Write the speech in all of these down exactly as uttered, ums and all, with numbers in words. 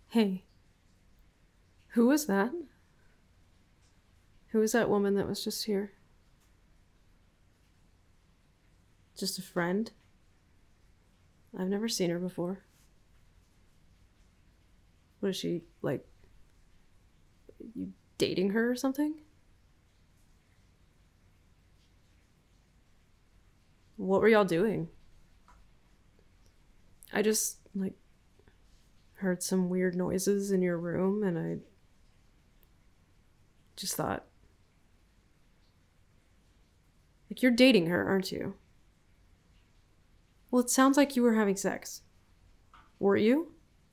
Hey, who was that? Who was that woman that was just here? Just a friend? I've never seen her before. What is she, like, you dating her or something? What were y'all doing? I just, like, heard some weird noises in your room and I just thought, like, you're dating her, aren't you? Well, it sounds like you were having sex. Were you?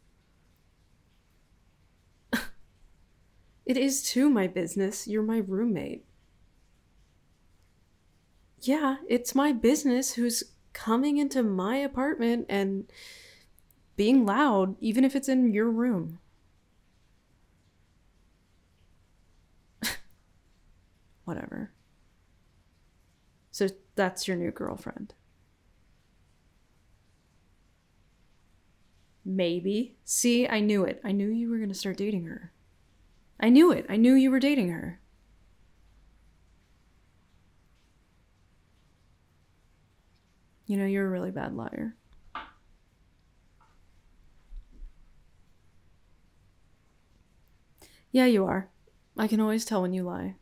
It is too my business. You're my roommate. Yeah, it's my business who's coming into my apartment and being loud, even if it's in your room. Whatever. So that's your new girlfriend. Maybe. See, I knew it. I knew you were going to start dating her. I knew it. I knew you were dating her. You know, you're a really bad liar. Yeah, you are. I can always tell when you lie.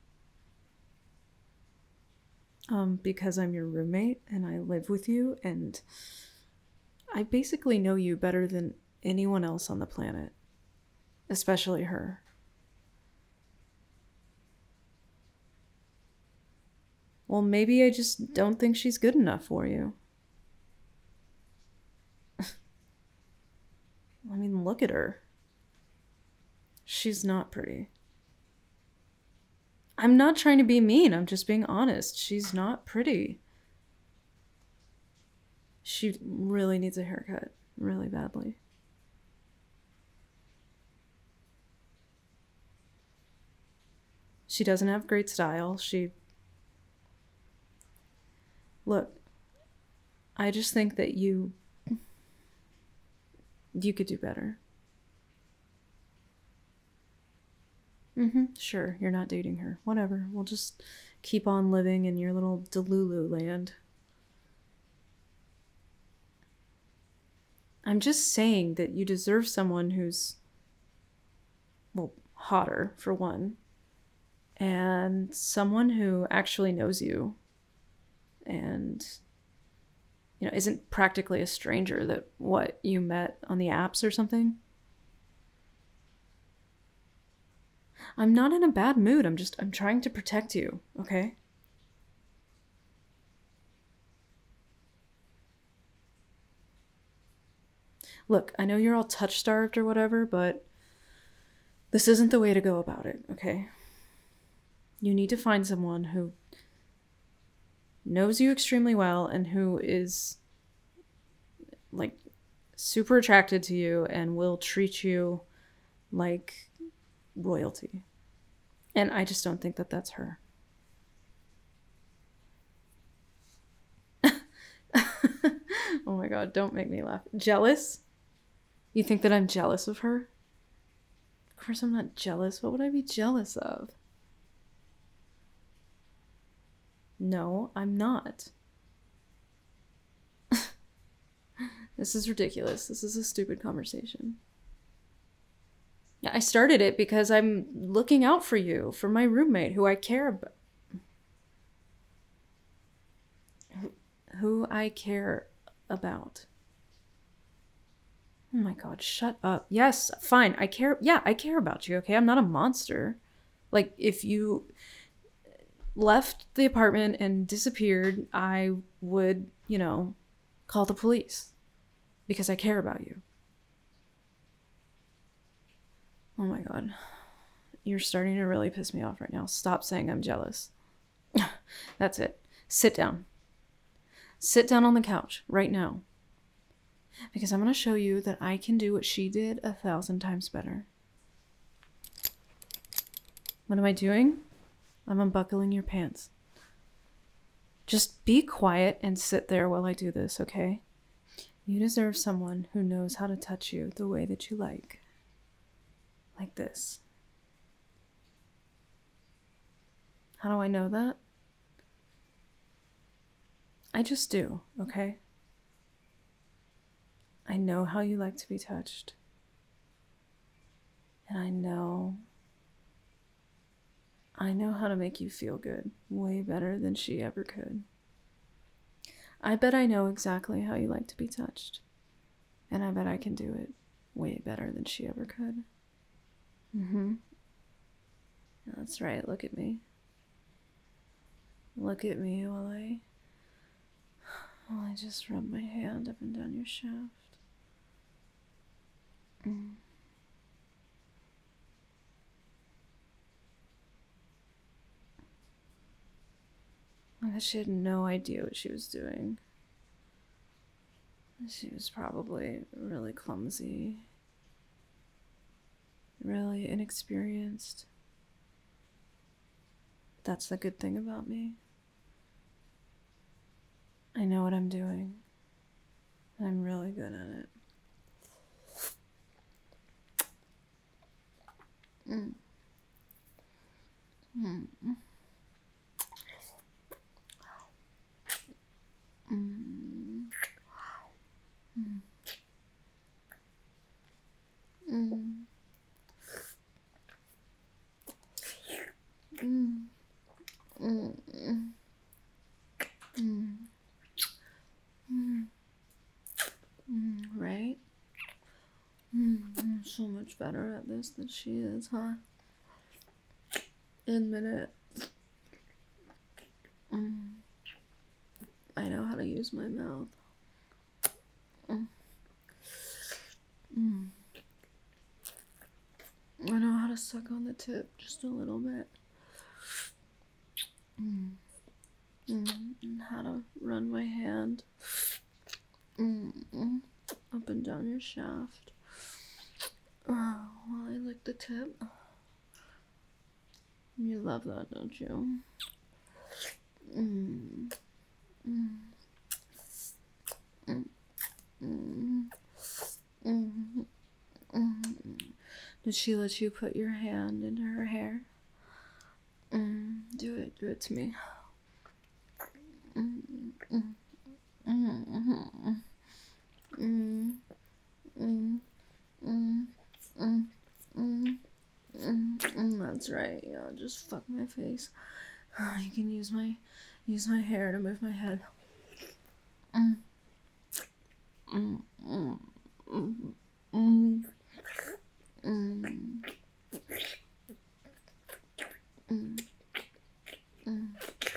Um, because I'm your roommate and I live with you and I basically know you better than anyone else on the planet. Especially her. Well, maybe I just don't think she's good enough for you. I mean, look at her. She's not pretty. I'm not trying to be mean, I'm just being honest. She's not pretty. She really needs a haircut, really badly. She doesn't have great style. She. Look, I just think that you. You could do better. Mm hmm, sure, you're not dating her. Whatever, we'll just keep on living in your little Delulu land. I'm just saying that you deserve someone who's. Well, hotter, for one. And someone who actually knows you. And you know, isn't practically a stranger that what you met on the apps or something. I'm not in a bad mood. I'm just I'm trying to protect you, okay? Look, I know you're all touch starved or whatever, but this isn't the way to go about it, okay? You need to find someone who knows you extremely well and who is like super attracted to you and will treat you like royalty. And I just don't think that that's her. Oh my god, don't make me laugh. Jealous? You think that I'm jealous of her? Of course I'm not jealous. What would I be jealous of? No, I'm not. This is ridiculous. This is a stupid conversation. I started it because I'm looking out for you, for my roommate who I care about. Who I care about. Oh my god, shut up. Yes, fine. I care. Yeah, I care about you, okay? I'm not a monster. Like, if you left the apartment and disappeared, I would, you know, call the police because I care about you. Oh my god. You're starting to really piss me off right now. Stop saying I'm jealous. That's it. Sit down. Sit down on the couch right now. Because I'm going to show you that I can do what she did a thousand times better. What am I doing? I'm unbuckling your pants. Just be quiet and sit there while I do this, okay? You deserve someone who knows how to touch you the way that you like. Like this. How do I know that? I just do, okay? I know how you like to be touched. And I know, I know how to make you feel good way better than she ever could. I bet I know exactly how you like to be touched. And I bet I can do it way better than she ever could. Mm-hmm. That's right, look at me. Look at me while I, while I just rub my hand up and down your shaft. Mm. I bet she had no idea what she was doing. She was probably really clumsy, really inexperienced. That's the good thing about me. I know what I'm doing. I'm really good at it. Mm. Mm. Mm. Mm. Mm. Mm. Mm. Mm. Mm. Mm. Right? Mm. I'm so much better at this than she is, huh? Admit it. Mm. I know how to use my mouth. Mm. Mm. I know how to suck on the tip just a little bit. Mm. Mm. And how to run my hand mm. up and down your shaft. Oh, while I lick the tip. You love that, don't you? Mm. Mm. Mm. Mm. Mm. Mm. Did she let you put your hand into her hair? Mm. Do it, do it to me. Mm. Mm. Mm. Mm. Mm. Mm. Mm. Mm. Mm. Mm. That's right. Yeah, just fuck my face. You can use my use my hair to move my head. Mm. Mm. Mm. Mm. Mm. Mm. Mm. Mm.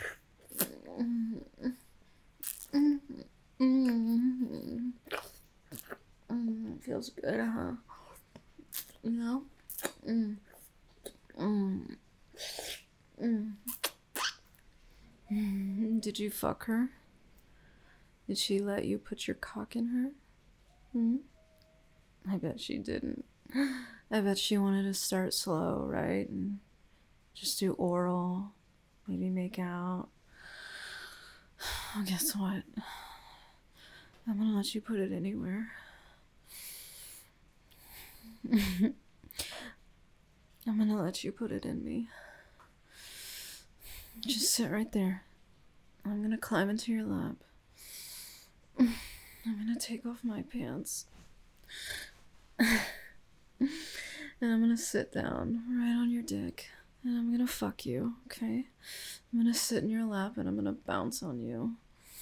Mm. Mm. Mm. It feels good, huh? You know? Mm. Mm. Mm. Mm. Did you fuck her? Did she let you put your cock in her? Hmm? I bet she didn't. I bet she wanted to start slow, right? And just do oral, maybe make out. Well, guess what? I'm gonna let you put it anywhere. I'm gonna let you put it in me. Just sit right there. I'm gonna climb into your lap. I'm gonna take off my pants. And I'm gonna sit down right on your dick. And I'm gonna fuck you, okay? I'm gonna sit in your lap and I'm gonna bounce on you.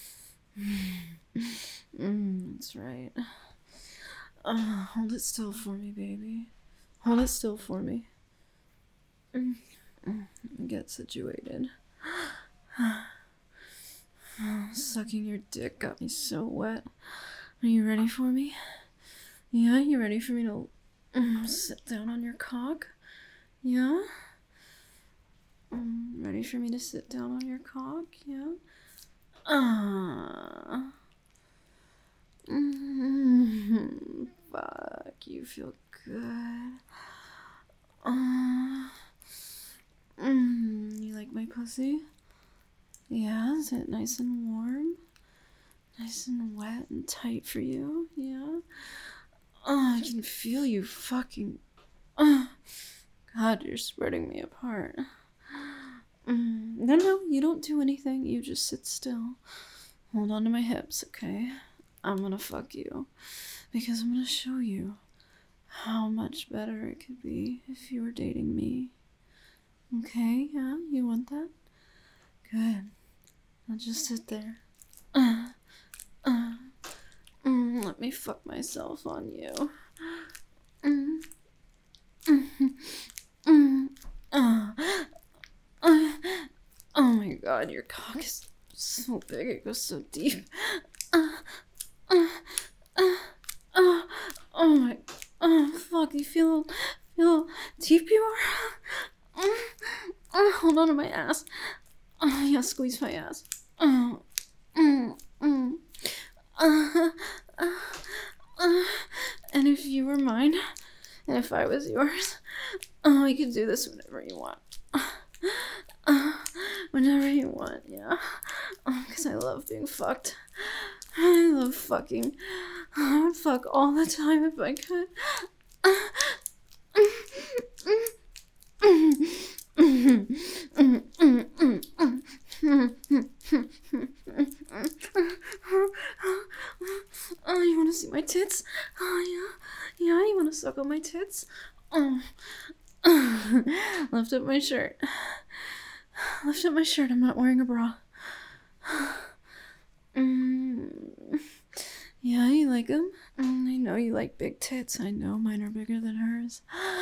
Mm, that's right. Uh, hold it still for me, baby. Hold it still for me. Mm. Get situated. Oh, sucking your dick got me so wet. Are you ready for me? Yeah, you ready for me to mm, sit down on your cock? Yeah? Mm, ready for me to sit down on your cock? Yeah? Ah. Uh, mm, fuck, you feel good. Uh, mm, you like my pussy? Yeah, is it nice and warm? Nice and wet and tight for you? Yeah? Oh, I can feel you fucking... Uh, God, you're spreading me apart. Mm, no, no, you don't do anything. You just sit still. Hold on to my hips, okay? I'm gonna fuck you. Because I'm gonna show you how much better it could be if you were dating me. Okay, yeah, you want that? Good. I'll just sit there. Uh, uh, mm, let me fuck myself on you. Mm, mm, mm, uh, uh, oh my god, your cock is so big, it goes so deep. Uh, uh, uh, uh, oh my, oh fuck, you feel, feel how deep you are? Uh, uh, hold on to my ass. Oh yeah, squeeze my ass. Oh, mm, mm. Uh, uh, uh, and if you were mine, and if I was yours, oh, you could do this whenever you want. Uh, whenever you want, yeah. Because I love being fucked. I love fucking. I would fuck all the time if I could. Oh, you want to see my tits? Oh, yeah. Yeah, you want to suck on my tits? Oh. Lift up my shirt. Lift up my shirt. I'm not wearing a bra. Mm. Yeah, you like them? Mm, I know you like big tits. I know mine are bigger than hers.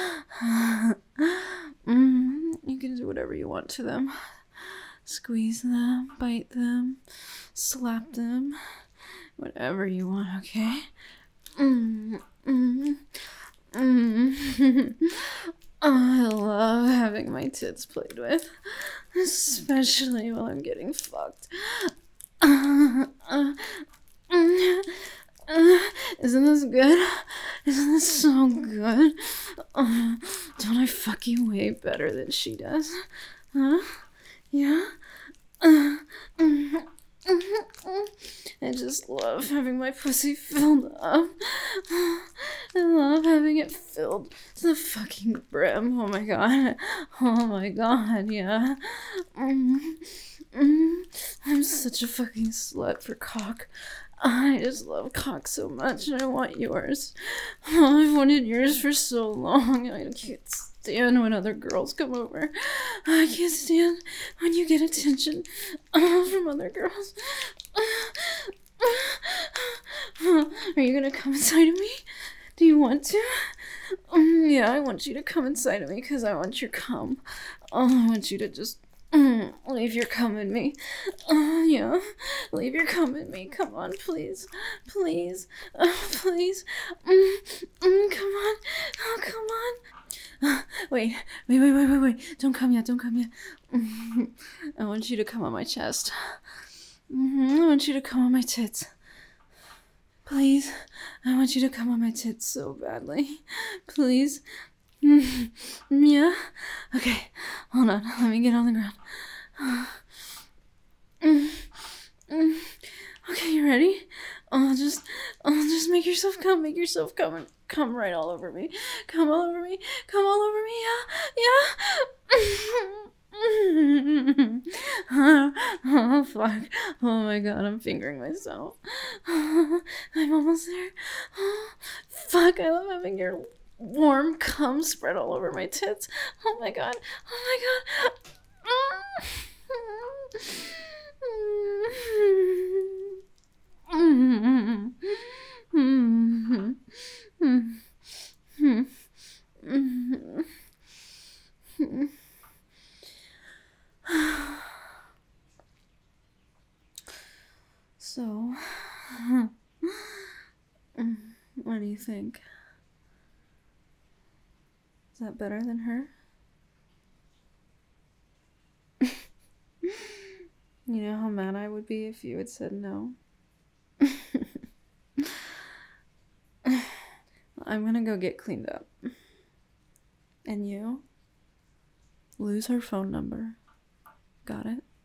Mm, you can do whatever you want to them. Squeeze them, bite them, slap them, whatever you want, okay? Mm, mm, mm. Oh, I love having my tits played with, especially while I'm getting fucked. Uh, uh, mm, uh, isn't this good? Isn't this so good? Uh, don't I fuck you way better than she does? Huh? Yeah? Uh, mm, mm, mm. I just love having my pussy filled up. I love having it filled to the fucking brim. Oh my god. Oh my god, yeah. Mm, mm. I'm such a fucking slut for cock. I just love cock so much and I want yours. Oh, I've wanted yours for so long. I can't stand when other girls come over. I can't stand when you get attention uh, from other girls. Are you gonna come inside of me? Do you want to? Um, yeah, I want you to come inside of me because I want your cum. Oh, I want you to just mm, leave your cum in me. Oh, yeah. Leave your cum in me. Come on, please. Please. Uh, please. Mm, mm, come on. Oh, come on. Uh, wait, wait, wait, wait, wait, wait. Don't come yet, don't come yet. Mm, I want you to come on my chest. Mm-hmm. I want you to come on my tits. Please. I want you to come on my tits so badly. Please. Mm, yeah? Okay, hold on. Let me get on the ground. Mm, mm. Okay, you ready? Oh, just, oh, just make yourself come. Make yourself come and come right all over me. Come all over me. Come all over me. Yeah, yeah. Oh fuck! Oh my god, I'm fingering myself. I'm almost there. Oh, fuck! I love having your warm cum spread all over my tits. Oh my god! Oh my god! So, what do you think? Is that better than her? You know how mad I would be if you had said no? I'm gonna go get cleaned up. And you? Lose her phone number. Got it?